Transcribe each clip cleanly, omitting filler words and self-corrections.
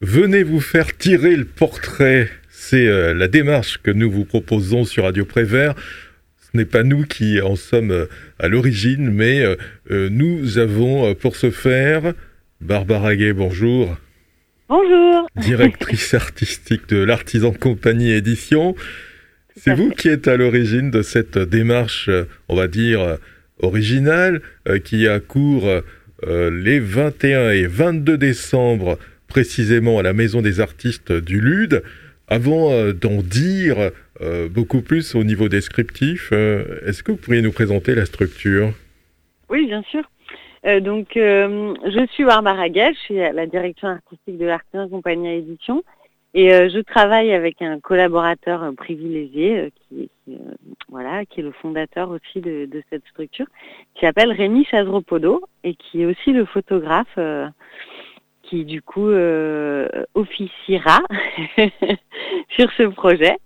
Venez vous faire tirer le portrait. C'est la démarche que nous vous proposons sur Radio Prévert. Ce n'est pas nous qui en sommes à l'origine, mais nous avons pour ce faire Barbara Gay, bonjour. Bonjour. Directrice artistique de l'Artisan Compagnie Édition. C'est vous qui êtes à l'origine de cette démarche, on va dire, originale, qui a cours les 21 et 22 décembre, précisément à la Maison des Artistes du Lude. Avant d'en dire beaucoup plus au niveau descriptif, est-ce que vous pourriez nous présenter la structure ? Oui, bien sûr. Je suis Barbara Gay, je suis à la direction artistique de l'Artisan Compagnie Édition et je travaille avec un collaborateur privilégié qui est le fondateur aussi de cette structure, qui s'appelle Rémi Chazropodo et qui est aussi le photographe qui du coup officiera sur ce projet.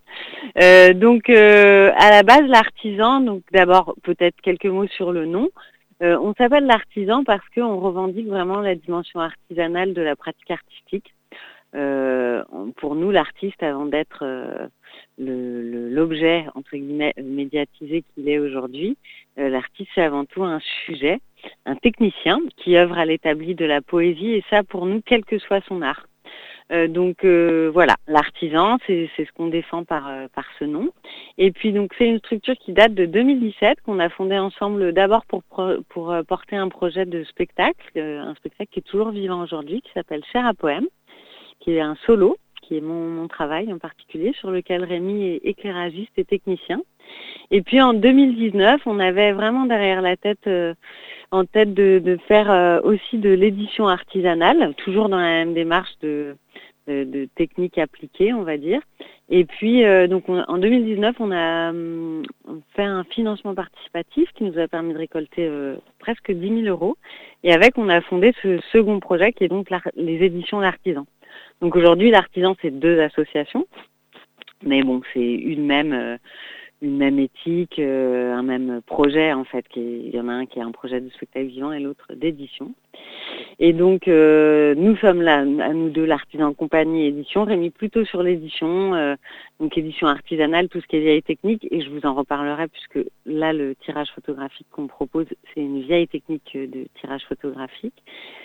À la base, l'artisan, donc d'abord peut-être quelques mots sur le nom. On s'appelle l'artisan parce qu'on revendique vraiment la dimension artisanale de la pratique artistique. Pour nous, l'artiste, avant d'être l'objet, entre guillemets, médiatisé qu'il est aujourd'hui, l'artiste, c'est avant tout un sujet, un technicien qui œuvre à l'établi de la poésie, et ça, pour nous, quel que soit son art. Voilà, l'artisan, c'est ce qu'on défend par ce nom. Et puis donc c'est une structure qui date de 2017 qu'on a fondée ensemble d'abord pour porter un projet de spectacle, un spectacle qui est toujours vivant aujourd'hui, qui s'appelle Chair à poème, qui est un solo, qui est mon travail en particulier, sur lequel Rémi est éclairagiste et technicien. Et puis en 2019, on avait vraiment derrière la tête en tête de faire aussi de l'édition artisanale, toujours dans la même démarche de techniques appliquées, on va dire. Et puis, en 2019, on a fait un financement participatif qui nous a permis de récolter presque 10 000 €. Et on a fondé ce second projet qui est donc les éditions L'Artisan. Donc aujourd'hui, l'Artisan, c'est 2 associations. Mais bon, c'est une même éthique, un même projet en fait. Il y en a un qui est un projet de spectacle vivant et l'autre d'édition. Et donc nous sommes là, à nous deux, l'Artisan Compagnie Édition, Rémi plutôt sur l'édition, donc édition artisanale, tout ce qui est vieille technique, et je vous en reparlerai puisque là le tirage photographique qu'on propose, c'est une vieille technique de tirage photographique.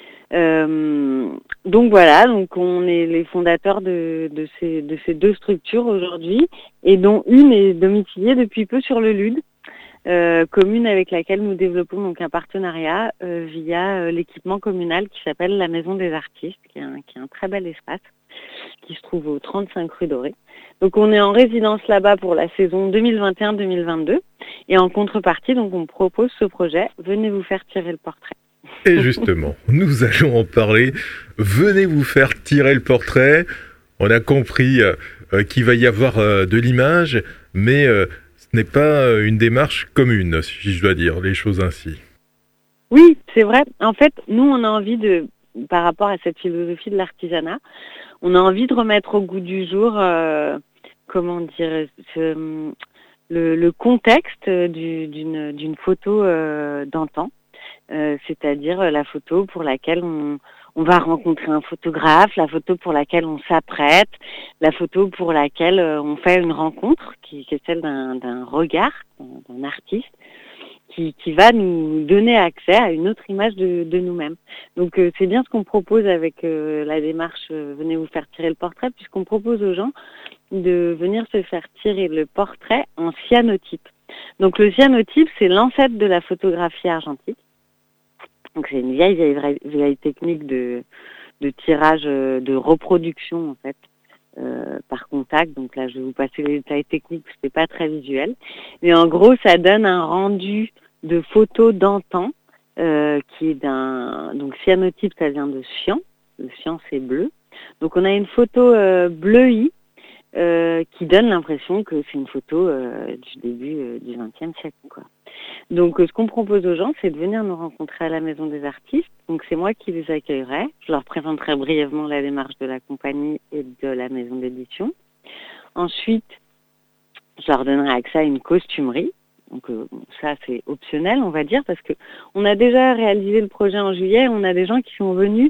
Donc voilà, donc on est les fondateurs de ces 2 structures aujourd'hui, et dont une est domiciliée depuis peu sur le Lude, commune avec laquelle nous développons donc un partenariat via l'équipement communal qui s'appelle la Maison des Artistes, qui est un très bel espace qui se trouve au 35 rue Dorée. Donc on est en résidence là-bas pour la saison 2021-2022, et en contrepartie, donc on propose ce projet, venez vous faire tirer le portrait. Et justement, nous allons en parler. Venez vous faire tirer le portrait. On a compris qu'il va y avoir de l'image, mais ce n'est pas une démarche commune, si je dois dire les choses ainsi. Oui, c'est vrai. En fait, nous, on a envie par rapport à cette philosophie de l'artisanat, on a envie de remettre au goût du jour, le contexte d'une photo d'antan. C'est-à-dire la photo pour laquelle on va rencontrer un photographe, la photo pour laquelle on s'apprête, la photo pour laquelle on fait une rencontre, qui est celle d'un regard, d'un artiste, qui va nous donner accès à une autre image de nous-mêmes. Donc c'est bien ce qu'on propose avec la démarche Venez vous faire tirer le portrait, puisqu'on propose aux gens de venir se faire tirer le portrait en cyanotype. Donc le cyanotype, c'est l'ancêtre de la photographie argentique. Donc c'est une vieille technique de tirage, de reproduction en fait, par contact. Donc là, je vais vous passer les détails techniques, parce que c'est pas très visuel. Mais en gros, ça donne un rendu de photos d'antan, qui est donc cyanotype, ça vient de cyan. Le cyan, c'est bleu. Donc on a une photo bleuie, qui donne l'impression que c'est une photo du début du XXe siècle, quoi. Donc ce qu'on propose aux gens, c'est de venir nous rencontrer à la Maison des Artistes. Donc c'est moi qui les accueillerai. Je leur présenterai brièvement la démarche de la compagnie et de la maison d'édition. Ensuite, je leur donnerai accès à une costumerie. Donc ça, c'est optionnel, on va dire, parce que on a déjà réalisé le projet en juillet. On a des gens qui sont venus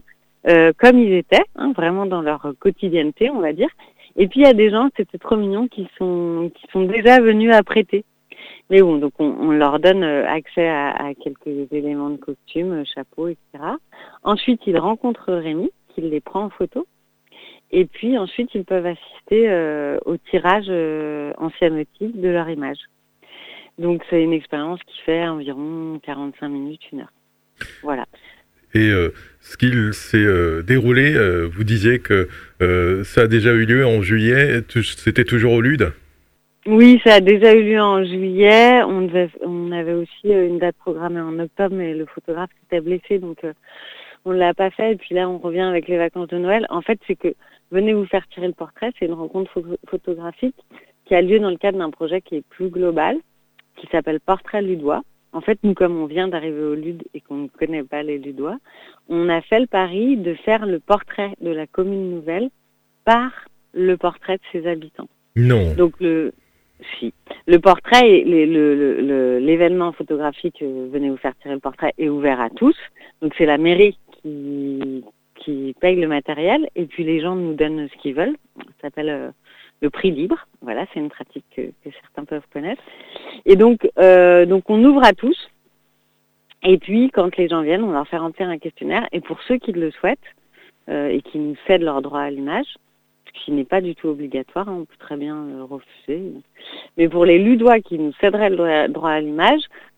comme ils étaient, vraiment dans leur quotidienneté, on va dire. Et puis il y a des gens, c'était trop mignon, qui sont déjà venus à prêter. Mais bon, donc on leur donne accès à quelques éléments de costume, chapeau, etc. Ensuite, ils rencontrent Rémi, qui les prend en photo. Et puis ensuite, ils peuvent assister au tirage en cyanotype de leur image. Donc c'est une expérience qui fait environ 45 minutes, 1 heure. Voilà. Et ce qu'il s'est déroulé, vous disiez que ça a déjà eu lieu en juillet, c'était toujours au Lude ? Oui, ça a déjà eu lieu en juillet. On avait aussi une date programmée en octobre, mais le photographe s'était blessé, donc on ne l'a pas fait. Et puis là, on revient avec les vacances de Noël. En fait, c'est que venez vous faire tirer le portrait. C'est une rencontre photographique qui a lieu dans le cadre d'un projet qui est plus global, qui s'appelle Portrait Ludois. En fait, nous, comme on vient d'arriver au Lude et qu'on ne connaît pas les Ludois, on a fait le pari de faire le portrait de la commune nouvelle par le portrait de ses habitants. Non. Donc le portrait, l'événement photographique, venez vous faire tirer le portrait, est ouvert à tous. Donc c'est la mairie qui paye le matériel et puis les gens nous donnent ce qu'ils veulent. Ça s'appelle le prix libre. Voilà, c'est une pratique que certains peuvent connaître. Et donc on ouvre à tous. Et puis quand les gens viennent, on leur fait remplir un questionnaire. Et pour ceux qui le souhaitent et qui nous cèdent leur droit à l'image, ce qui n'est pas du tout obligatoire, on peut très bien refuser. Mais pour les Ludois qui nous céderaient le droit à l'image,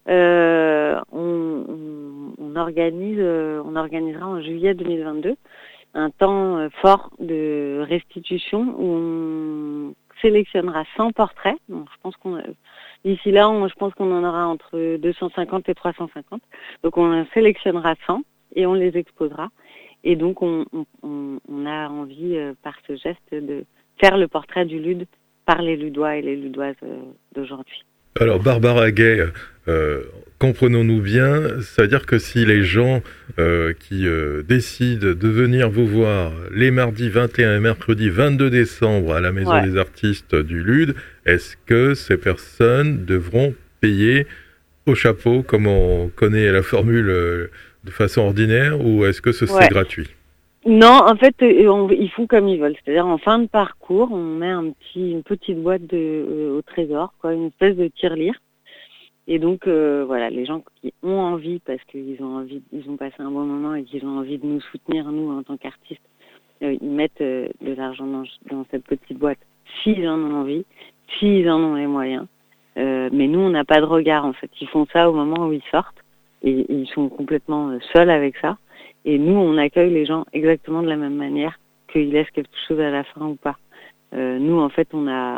on organisera en juillet 2022 un temps fort de restitution où on sélectionnera 100 portraits. Donc, d'ici là, je pense qu'on en aura entre 250 et 350. Donc on en sélectionnera 100 et on les exposera. Et donc, on a envie, par ce geste, de faire le portrait du Lude par les Ludois et les Ludoises d'aujourd'hui. Alors, Barbara Gay, comprenons-nous bien, ça veut dire que si les gens qui décident de venir vous voir les mardis 21 et mercredi 22 décembre à la Maison des Artistes du Lude, est-ce que ces personnes devront payer au chapeau, comme on connaît la formule de façon ordinaire, ou est-ce que c'est gratuit ? Non, en fait, ils font comme ils veulent. C'est-à-dire, en fin de parcours, on met une petite boîte au trésor, une espèce de tirelire. Et donc, voilà, les gens qui ont envie, parce qu'ils ont passé un bon moment et qu'ils ont envie de nous soutenir, nous, en tant qu'artistes, ils mettent de l'argent dans cette petite boîte, s'ils en ont envie, s'ils en ont les moyens. Mais nous, on n'a pas de regard, en fait. Ils font ça au moment où ils sortent. Et ils sont complètement seuls avec ça. Et nous, on accueille les gens exactement de la même manière qu'ils laissent quelque chose à la fin ou pas. Nous, en fait, on a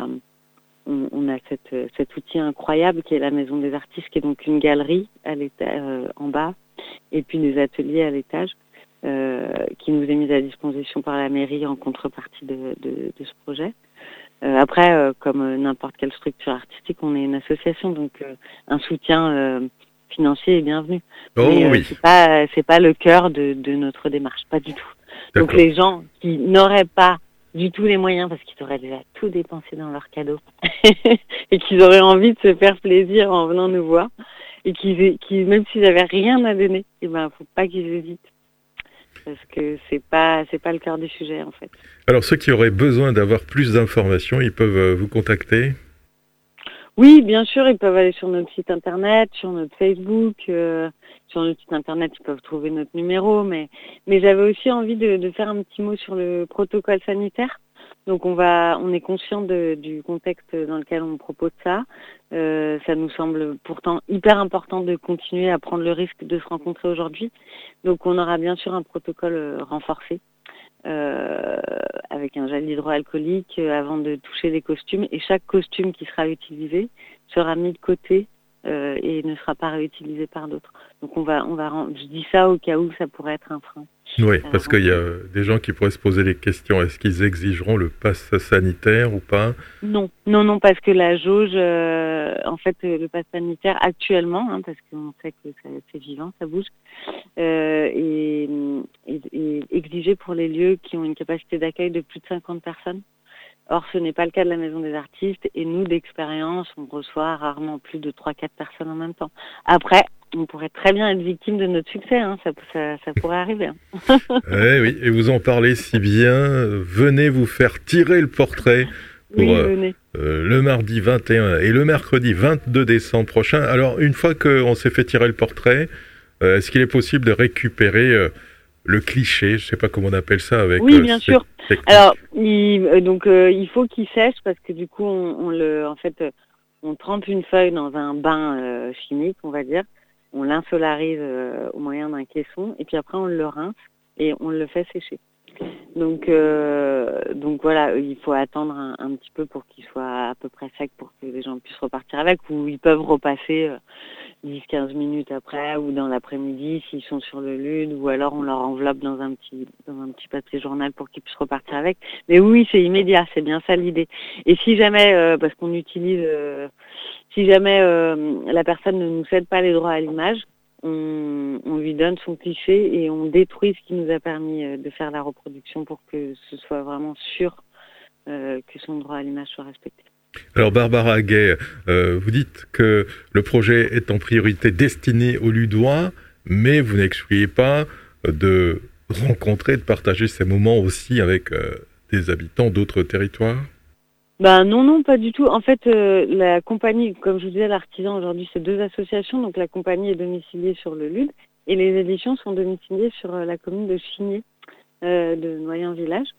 cet outil incroyable qui est la Maison des Artistes, qui est donc une galerie à l'étage, en bas, et puis des ateliers à l'étage, qui nous est mise à disposition par la mairie en contrepartie de ce projet. Après, comme n'importe quelle structure artistique, on est une association, donc un soutien financier est bienvenu. Mais c'est pas le cœur de notre démarche, pas du tout. D'accord. Donc les gens qui n'auraient pas du tout les moyens, parce qu'ils auraient déjà tout dépensé dans leurs cadeaux, et qu'ils auraient envie de se faire plaisir en venant nous voir, et qui même s'ils n'avaient rien à donner, faut pas qu'ils hésitent. Parce que c'est pas le cœur du sujet, en fait. Alors, ceux qui auraient besoin d'avoir plus d'informations, ils peuvent vous contacter ? Oui, bien sûr, ils peuvent aller sur notre site internet, sur notre Facebook, sur notre site internet, ils peuvent trouver notre numéro, mais j'avais aussi envie de faire un petit mot sur le protocole sanitaire. Donc on est conscient du contexte dans lequel on propose ça. Ça nous semble pourtant hyper important de continuer à prendre le risque de se rencontrer aujourd'hui. Donc on aura bien sûr un protocole renforcé. Avec un gel hydroalcoolique avant de toucher les costumes, et chaque costume qui sera utilisé sera mis de côté et ne sera pas réutilisé par d'autres. Donc je dis ça au cas où ça pourrait être un frein. Oui, parce qu'il y a des gens qui pourraient se poser les questions, est-ce qu'ils exigeront le pass sanitaire ou pas ? Non, parce que la jauge, en fait, le pass sanitaire actuellement, parce qu'on sait que c'est vivant, ça bouge, est exigé pour les lieux qui ont une capacité d'accueil de plus de 50 personnes. Or, ce n'est pas le cas de la Maison des Artistes, et nous, d'expérience, on reçoit rarement plus de 3-4 personnes en même temps. Après, on pourrait très bien être victime de notre succès, hein. Ça pourrait arriver. Hein. Oui, et vous en parlez si bien. Venez vous faire tirer le portrait pour le mardi 21 et le mercredi 22 décembre prochain. Alors, une fois qu'on s'est fait tirer le portrait, est-ce qu'il est possible de récupérer le cliché, je ne sais pas comment on appelle ça avec... Oui, bien sûr. Alors, il faut qu'il sèche parce que du coup, on trempe une feuille dans un bain chimique, on va dire. On l'insolarise au moyen d'un caisson et puis après, on le rince et on le fait sécher. Donc voilà, il faut attendre un petit peu pour qu'il soit à peu près sec pour que les gens puissent repartir avec, ou ils peuvent repasser 10-15 minutes après ou dans l'après-midi s'ils sont sur le lude, ou alors on leur enveloppe dans un petit papier journal pour qu'ils puissent repartir avec. Mais oui, c'est immédiat, c'est bien ça l'idée. Et si jamais, parce qu'on utilise, si jamais la personne ne nous cède pas les droits à l'image, on lui donne son cliché et on détruit ce qui nous a permis de faire la reproduction pour que ce soit vraiment sûr que son droit à l'image soit respecté. Alors Barbara Gay, vous dites que le projet est en priorité destiné aux Ludois, mais vous n'excluez pas de rencontrer, de partager ces moments aussi avec des habitants d'autres territoires ? Non, pas du tout. En fait, la compagnie, comme je vous disais, l'artisan aujourd'hui, c'est 2 associations. Donc la compagnie est domiciliée sur le Lude et les éditions sont domiciliées sur la commune de Chigné, de Noyen-Village,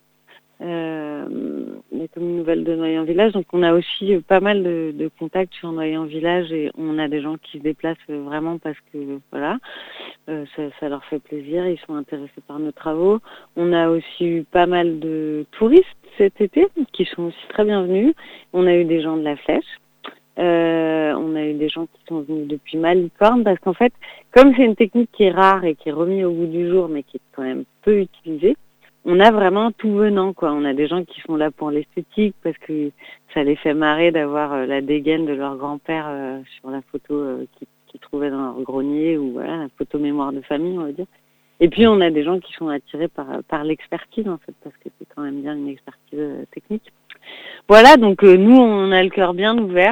les communes nouvelles de Noyen-Village. Donc on a aussi pas mal de contacts sur Noyen-Village et on a des gens qui se déplacent vraiment parce que voilà, ça leur fait plaisir, ils sont intéressés par nos travaux. On a aussi eu pas mal de touristes cet été qui sont aussi très bienvenus. On a eu des gens de la Flèche, on a eu des gens qui sont venus depuis Malicorne parce qu'en fait, comme c'est une technique qui est rare et qui est remise au goût du jour mais qui est quand même peu utilisée, on a vraiment tout venant, quoi. On a des gens qui sont là pour l'esthétique parce que ça les fait marrer d'avoir la dégaine de leur grand-père sur la photo qu'ils trouvaient dans leur grenier, ou voilà, la photo mémoire de famille, on va dire. Et puis on a des gens qui sont attirés par l'expertise, en fait, parce que c'est quand même bien une expertise technique. Voilà, donc nous on a le cœur bien ouvert,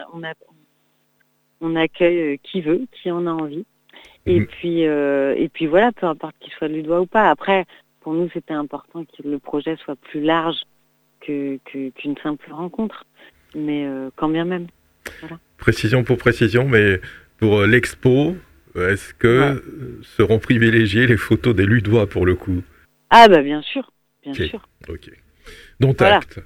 on accueille qui veut, qui en a envie. Et puis voilà, peu importe qu'il soit ludois ou pas. Après, pour nous, c'était important que le projet soit plus large qu'une simple rencontre, mais quand bien même. Voilà. Précision pour précision, mais pour l'expo, est-ce que seront privilégiées les photos des Ludois pour le coup ? Ah bien sûr, bien sûr. Ok. Dont acte.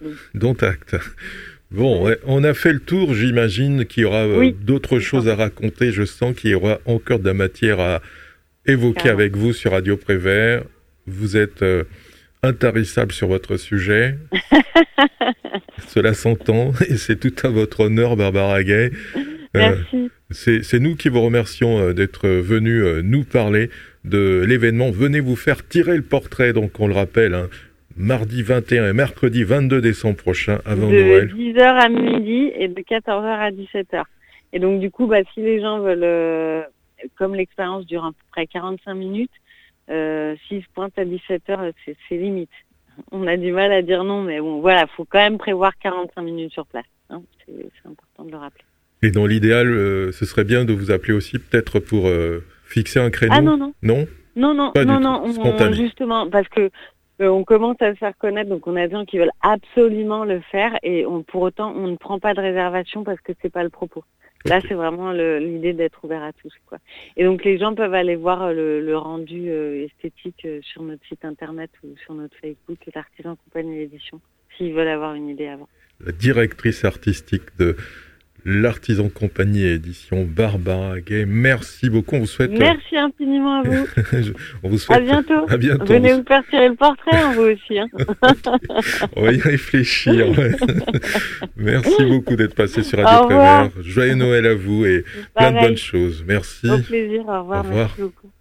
Bon, on a fait le tour, j'imagine qu'il y aura d'autres choses à raconter. Je sens qu'il y aura encore de la matière à évoquer avec vous sur Radio Prévert. Vous êtes intarissable sur votre sujet. Cela s'entend et c'est tout à votre honneur, Barbara Gay. Merci. C'est nous qui vous remercions d'être venus nous parler de l'événement. Venez vous faire tirer le portrait, donc on le rappelle, hein, mardi 21 et mercredi 22 décembre prochain, avant Noël. De 10h à midi et de 14h à 17h. Et donc du coup, si les gens veulent, comme l'expérience dure à peu près 45 minutes, s'ils se pointent à 17h, c'est limite. On a du mal à dire non, mais bon, voilà, faut quand même prévoir 45 minutes sur place. Hein, c'est important de le rappeler. Et dans l'idéal, ce serait bien de vous appeler aussi, peut-être pour fixer un créneau. Ah non. Non, spontané. Justement, parce que on commence à se faire connaître, donc on a des gens qui veulent absolument le faire, et pour autant, on ne prend pas de réservation parce que c'est pas le propos. Là, c'est vraiment l'idée d'être ouvert à tous, quoi. Et donc, les gens peuvent aller voir le rendu esthétique sur notre site internet ou sur notre Facebook, l'Artisan Compagnie Édition, s'ils veulent avoir une idée avant. La directrice artistique de l'Artisan Compagnie Édition, Barbara Gay. Merci beaucoup. On vous souhaite... Merci infiniment à vous. On vous souhaite... À bientôt. À bientôt. Venez vous faire tirer le portrait, vous aussi. Hein. On va y réfléchir. Ouais. Merci beaucoup d'être passé sur Radio Prévert. Joyeux Noël à vous et plein de bonnes choses. Merci. Au plaisir. Au revoir. Au revoir. Merci beaucoup.